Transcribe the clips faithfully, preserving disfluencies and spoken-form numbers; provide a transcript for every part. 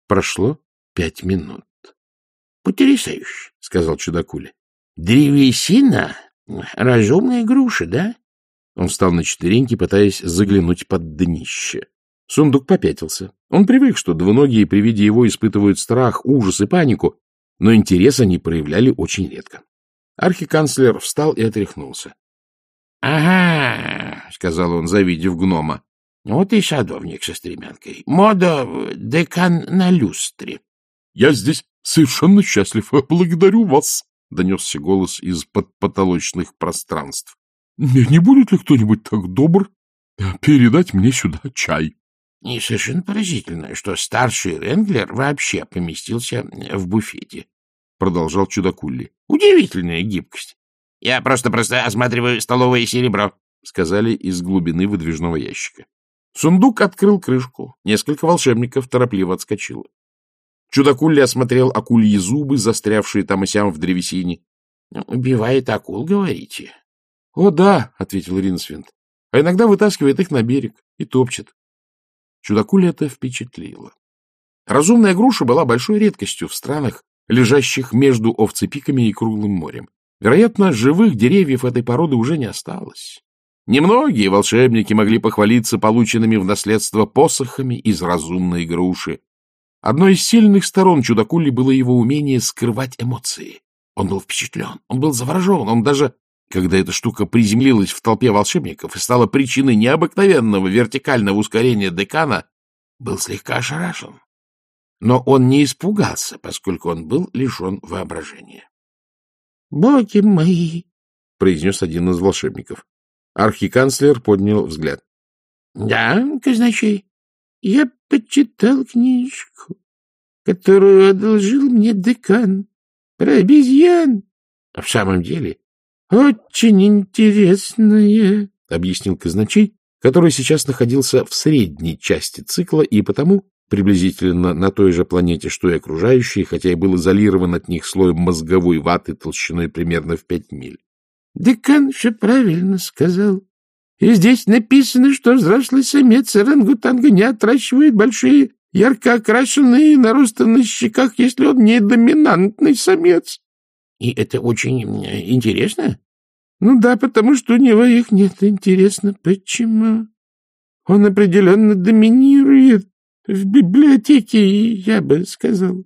Прошло пять минут. — Потрясающе, — сказал чудакуля. — Древесина — разумная груша, да? Он встал на четвереньки, пытаясь заглянуть под днище. Сундук попятился. Он привык, что двуногие при виде его испытывают страх, ужас и панику, но интерес они проявляли очень редко. Архиканцлер встал и отряхнулся. — Ага, — сказал он, завидев гнома. — Вот и садовник со стремянкой. Мода декан на люстре. — Я здесь совершенно счастлив. Благодарю вас, — донесся голос из-под потолочных пространств. — Не будет ли кто-нибудь так добр передать мне сюда чай? И совершенно поразительно, что старший Ренглер вообще поместился в буфете, — продолжал чудакулли. — Удивительная гибкость. — Я просто-просто осматриваю столовое серебро, — сказали из глубины выдвижного ящика. Сундук открыл крышку. Несколько волшебников торопливо отскочило. Чудакулли осмотрел акульи зубы, застрявшие там и сям в древесине. — Убивает акул, говорите? — О, да, — ответил Ринсвинд. — А иногда вытаскивает их на берег и топчет. Чудакулли это впечатлило. Разумная груша была большой редкостью в странах, лежащих между овцепиками и круглым морем. Вероятно, живых деревьев этой породы уже не осталось. Немногие волшебники могли похвалиться полученными в наследство посохами из разумной груши. Одной из сильных сторон чудакулли было его умение скрывать эмоции. Он был впечатлен, он был заворожен, он даже, когда эта штука приземлилась в толпе волшебников и стала причиной необыкновенного вертикального ускорения декана, был слегка ошарашен. Но он не испугался, поскольку он был лишен воображения. — Боги мои! — произнес один из волшебников. Архиканцлер поднял взгляд. — Да, казначей, я почитал книжку, которую одолжил мне декан, про обезьян. — В самом деле? — Очень интересная, — объяснил казначей, который сейчас находился в средней части цикла и потому приблизительно на той же планете, что и окружающие, хотя и был изолирован от них слоем мозговой ваты толщиной примерно в пять миль. — Декан все правильно сказал. И здесь написано, что взрослый самец орангутанга не отращивает большие, ярко окрашенные наросты на щеках, если он не доминантный самец. — И это очень интересно? — Ну да, потому что у него их нет. Интересно, почему? Он определенно доминирует в библиотеке, я бы сказал.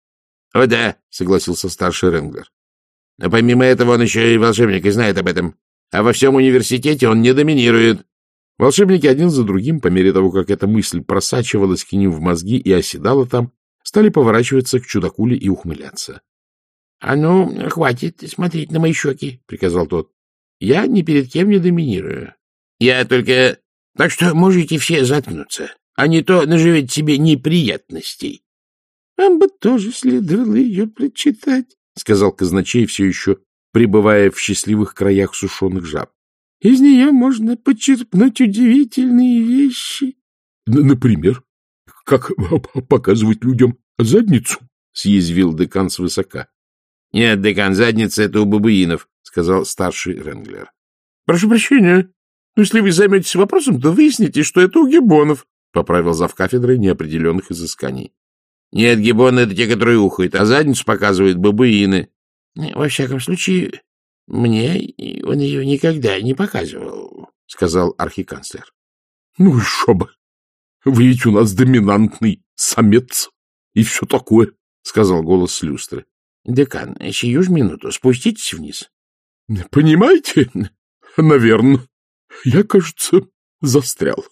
— О да, — согласился старший Ренглер. — Но помимо этого он еще и волшебник и знает об этом. А во всем университете он не доминирует. Волшебники один за другим, по мере того, как эта мысль просачивалась к ним в мозги и оседала там, стали поворачиваться к чудакуле и ухмыляться. — А ну, хватит смотреть на мои щеки, — приказал тот. — Я ни перед кем не доминирую. Я только... Так что можете все заткнуться, а не то наживете себе неприятностей. — Вам бы тоже следовало ее прочитать, — сказал казначей, все еще пребывая в счастливых краях сушеных жаб. — Из нее можно почерпнуть удивительные вещи. — Например, как показывать людям задницу? — съязвил декан свысока. — Нет, декан, задница — это у бабуинов, — сказал старший Ренглер. — Прошу прощения, но если вы займетесь вопросом, то выясните, что это у гиббонов, — поправил завкафедрой неопределенных изысканий. — Нет, гиббоны — это те, которые ухают, а задницу показывают бабуины. — Во всяком случае, мне он ее никогда не показывал, — сказал архиканцлер. — Ну и шо бы! Вы ведь у нас доминантный самец и все такое, — сказал голос с люстры. — Декан, сию ж минуту спуститесь вниз. — Понимаете, наверное, я, кажется, застрял.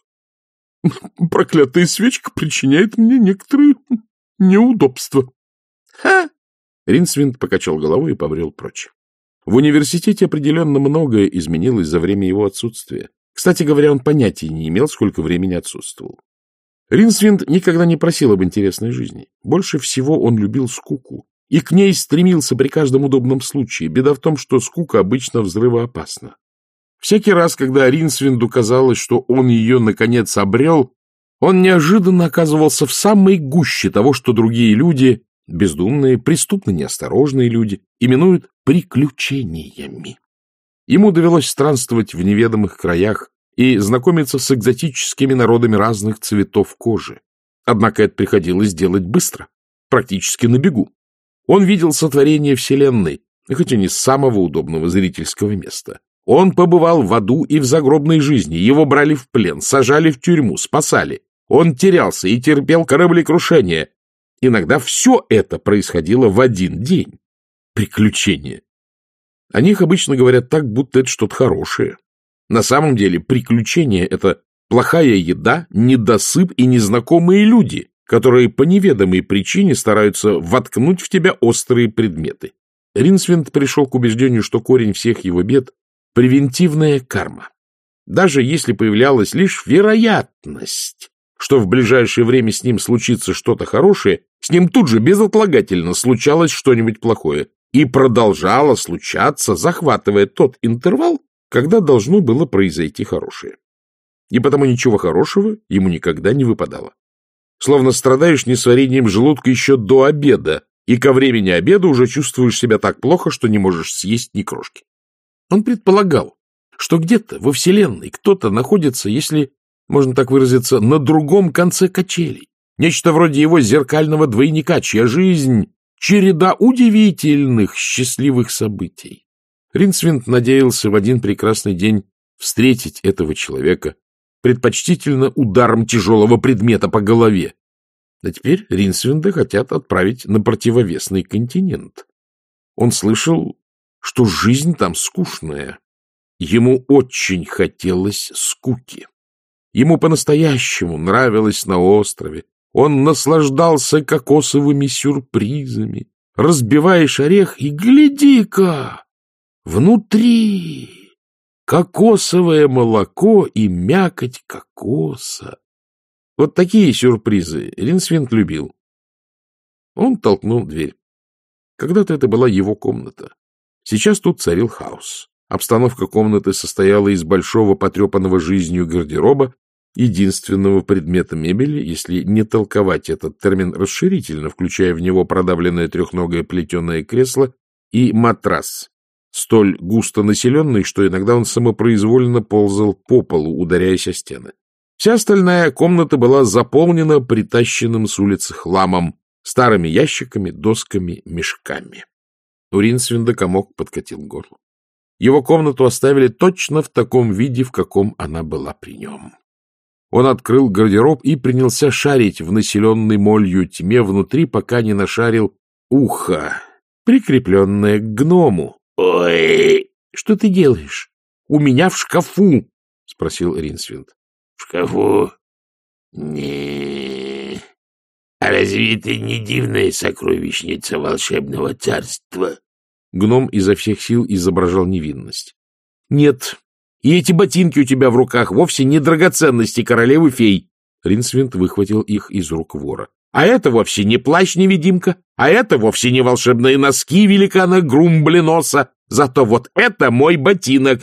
Проклятая свечка причиняет мне некоторые неудобства. — Ха! Ринсвинд покачал головой и побрел прочь. В университете определенно многое изменилось за время его отсутствия. Кстати говоря, он понятия не имел, сколько времени отсутствовал. Ринсвинд никогда не просил об интересной жизни. Больше всего он любил скуку и к ней стремился при каждом удобном случае. Беда в том, что скука обычно взрывоопасна. Всякий раз, когда Ринсвинду казалось, что он ее, наконец, обрел, он неожиданно оказывался в самой гуще того, что другие люди, бездумные, преступно неосторожные люди, именуют приключениями. Ему довелось странствовать в неведомых краях и знакомиться с экзотическими народами разных цветов кожи. Однако это приходилось делать быстро, практически на бегу. Он видел сотворение Вселенной, хоть и не с самого удобного зрительского места. Он побывал в аду и в загробной жизни, его брали в плен, сажали в тюрьму, спасали. Он терялся и терпел кораблекрушение. Иногда все это происходило в один день. Приключения. О них обычно говорят так, будто это что-то хорошее. На самом деле приключения — это плохая еда, недосып и незнакомые люди, которые по неведомой причине стараются воткнуть в тебя острые предметы. Ринсвинд пришел к убеждению, что корень всех его бед — превентивная карма. Даже если появлялась лишь вероятность, что в ближайшее время с ним случится что-то хорошее, с ним тут же безотлагательно случалось что-нибудь плохое и продолжало случаться, захватывая тот интервал, когда должно было произойти хорошее. И потому ничего хорошего ему никогда не выпадало. Словно страдаешь несварением желудка еще до обеда, и ко времени обеда уже чувствуешь себя так плохо, что не можешь съесть ни крошки. Он предполагал, что где-то во Вселенной кто-то находится, если можно так выразиться, на другом конце качелей. Нечто вроде его зеркального двойника, чья жизнь — череда удивительных счастливых событий. Ринсвинд надеялся в один прекрасный день встретить этого человека, предпочтительно ударом тяжелого предмета по голове. А теперь Ринсвинда хотят отправить на противовесный континент. Он слышал, что жизнь там скучная. Ему очень хотелось скуки. Ему по-настоящему нравилось на острове. Он наслаждался кокосовыми сюрпризами. Разбиваешь орех и гляди-ка! Внутри кокосовое молоко и мякоть кокоса. Вот такие сюрпризы Ринсвинд любил. Он толкнул дверь. Когда-то это была его комната. Сейчас тут царил хаос. Обстановка комнаты состояла из большого потрепанного жизнью гардероба, единственного предмета мебели, если не толковать этот термин расширительно, включая в него продавленное трехногое плетеное кресло и матрас, столь густо населенный, что иногда он самопроизвольно ползал по полу, ударяясь о стены. Вся остальная комната была заполнена притащенным с улицы хламом, старыми ящиками, досками, мешками. У Ринсвинда комок подкатил к горлу. Его комнату оставили точно в таком виде, в каком она была при нем. Он открыл гардероб и принялся шарить в населенной молью тьме внутри, пока не нашарил ухо, прикрепленное к гному. — Ой, что ты делаешь? У меня в шкафу, — спросил Ринсвинд. — В шкафу? Не. А разве это не дивная сокровищница волшебного царства? Гном изо всех сил изображал невинность. — Нет, и эти ботинки у тебя в руках вовсе не драгоценности королевы-фей. Ринсвинд выхватил их из рук вора. — А это вовсе не плащ-невидимка, а это вовсе не волшебные носки великана Грумбленоса. Зато вот это мой ботинок.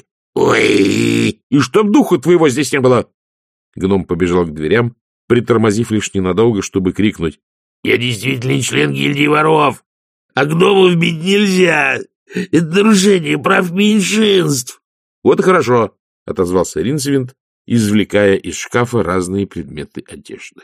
Ой! И чтоб духу твоего здесь не было! Гном побежал к дверям, притормозив лишь ненадолго, чтобы крикнуть: — Я действительно член гильдии воров! А гномов бить нельзя! Это нарушение прав меньшинств! — Вот и хорошо, — отозвался Ринсвинд, извлекая из шкафа разные предметы одежды.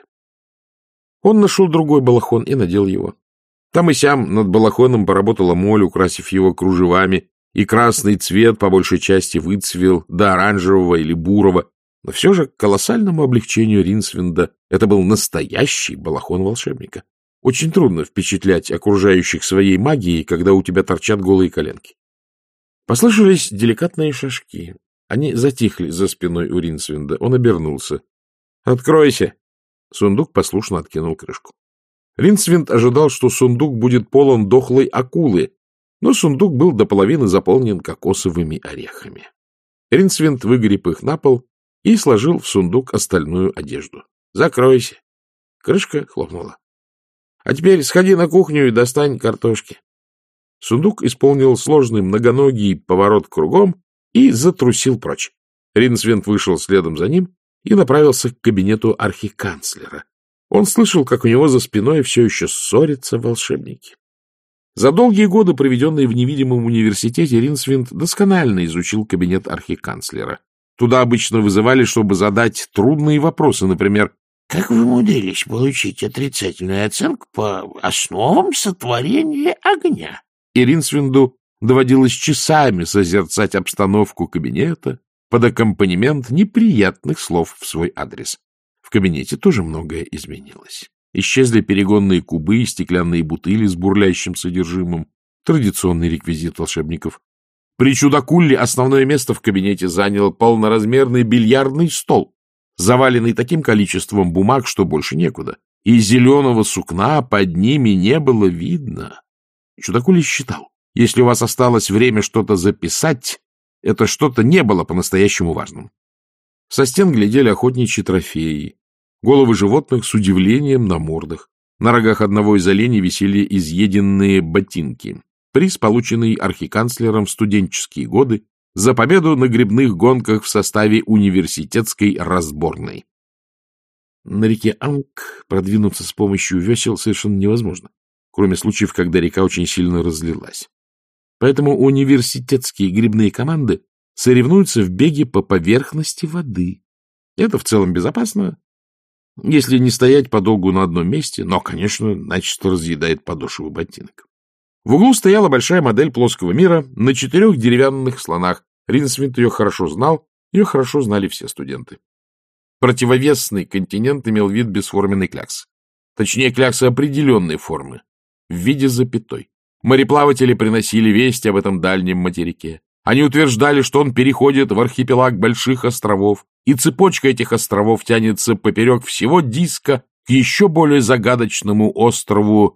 Он нашел другой балахон и надел его. Там и сям над балахоном поработала моль, украсив его кружевами, и красный цвет по большей части выцвел до оранжевого или бурого, но все же к колоссальному облегчению Ринсвинда это был настоящий балахон волшебника. Очень трудно впечатлять окружающих своей магией, когда у тебя торчат голые коленки. Послышались деликатные шажки. Они затихли за спиной у Ринсвинда. Он обернулся. — Откройся! Сундук послушно откинул крышку. Ринсвинд ожидал, что сундук будет полон дохлой акулы, но сундук был до половины заполнен кокосовыми орехами. Ринсвинд выгреб их на пол и сложил в сундук остальную одежду. — Закройся! Крышка хлопнула. — А теперь сходи на кухню и достань картошки. Сундук исполнил сложный многоногий поворот кругом и затрусил прочь. Ринсвинд вышел следом за ним и направился к кабинету архиканцлера. Он слышал, как у него за спиной все еще ссорятся волшебники. За долгие годы, проведенные в невидимом университете, Ринсвинд досконально изучил кабинет архиканцлера. Туда обычно вызывали, чтобы задать трудные вопросы, например, как вы умудрились получить отрицательную оценку по основам сотворения огня? И Ринсвинду доводилось часами созерцать обстановку кабинета под аккомпанемент неприятных слов в свой адрес. В кабинете тоже многое изменилось. Исчезли перегонные кубы и стеклянные бутыли с бурлящим содержимым, традиционный реквизит волшебников. При Чудакулле основное место в кабинете занял полноразмерный бильярдный стол, заваленный таким количеством бумаг, что больше некуда, и зеленого сукна под ними не было видно. Чудакулли считал, если у вас осталось время что-то записать, это что-то не было по-настоящему важным. Со стен глядели охотничьи трофеи, головы животных с удивлением на мордах. На рогах одного из оленей висели изъеденные ботинки, приз, полученный архиканцлером в студенческие годы за победу на гребных гонках в составе университетской разборной. На реке Амк продвинуться с помощью весел совершенно невозможно, кроме случаев, когда река очень сильно разлилась. Поэтому университетские гребные команды соревнуются в беге по поверхности воды. Это в целом безопасно, если не стоять подолгу на одном месте, но, конечно, начисто разъедает подошву ботинок. В углу стояла большая модель плоского мира на четырех деревянных слонах. Ринсвинд ее хорошо знал, ее хорошо знали все студенты. Противовесный континент имел вид бесформенной кляксы. Точнее, кляксы определенной формы, в виде запятой. Мореплаватели приносили весть об этом дальнем материке. Они утверждали, что он переходит в архипелаг больших островов, и цепочка этих островов тянется поперек всего диска к еще более загадочному острову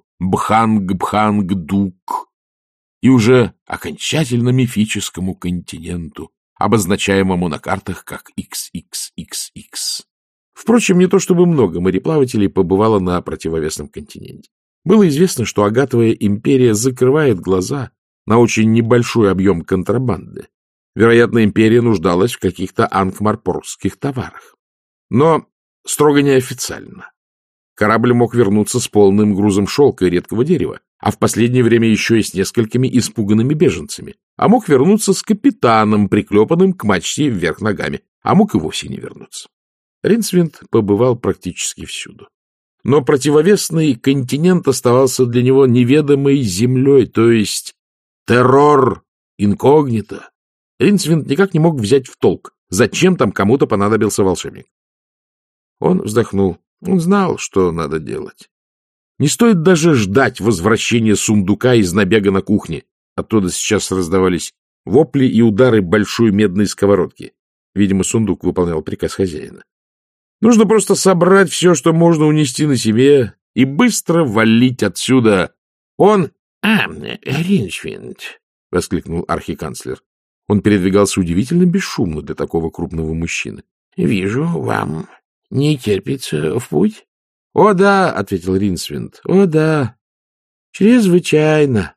Бханг-Бханг-Дук и уже окончательно мифическому континенту, обозначаемому на картах как икс икс икс икс. Впрочем, не то чтобы много мореплавателей побывало на противовесном континенте. Было известно, что Агатовая империя закрывает глаза на очень небольшой объем контрабанды. Вероятно, империя нуждалась в каких-то анкмарпоргских товарах. Но строго неофициально. Корабль мог вернуться с полным грузом шелка и редкого дерева, а в последнее время еще и с несколькими испуганными беженцами. А мог вернуться с капитаном, приклепанным к мачте вверх ногами, а мог и вовсе не вернуться. Ринсвинд побывал практически всюду. Но противовесный континент оставался для него неведомой землей, то есть террор инкогнито. Ринсвинд никак не мог взять в толк, зачем там кому-то понадобился волшебник. Он вздохнул. Он знал, что надо делать. Не стоит даже ждать возвращения сундука из набега на кухне. Оттуда сейчас раздавались вопли и удары большой медной сковородки. Видимо, сундук выполнял приказ хозяина. Нужно просто собрать все, что можно унести на себе, и быстро валить отсюда. Он... — А, Ринсвинд! — воскликнул архиканцлер. Он передвигался удивительно бесшумно для такого крупного мужчины. — Вижу, вам не терпится в путь? — О, да, — ответил Ринсвинд. — О, да, чрезвычайно.